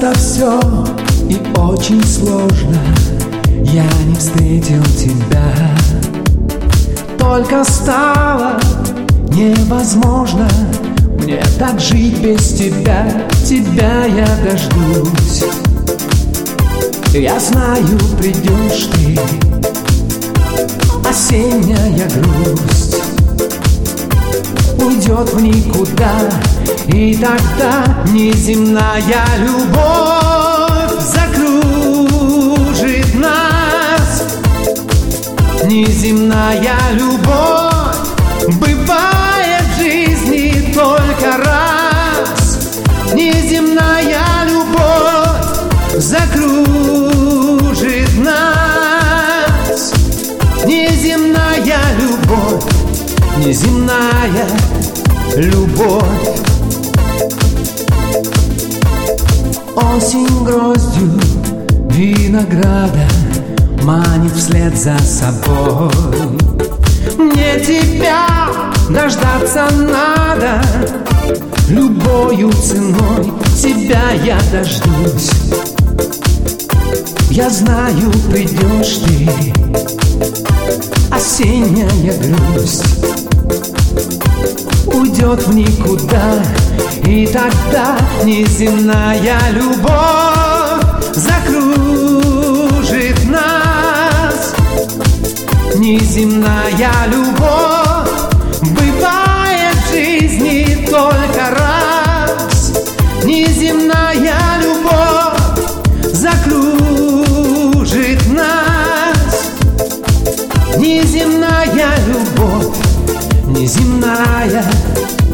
Это все и очень сложно. Я не встретил тебя, только стало невозможно мне так жить без тебя. Тебя я дождусь. Я знаю, придешь ты, осенняя грусть уйдет в никуда, и тогда неземная любовь закружит нас. Неземная любовь бывает в жизни только раз. Неземная любовь закружит нас. Неземная любовь, неземная любовь. Осень гроздью винограда манит вслед за собой. Мне тебя дождаться надо, любою ценой тебя я дождусь. Я знаю, придешь ты, осенняя грусть уйдет в никуда, и тогда неземная любовь закружит нас. Неземная любовь бывает в жизни только раз. Неземная любовь закружит нас. Неземная любовь, неземная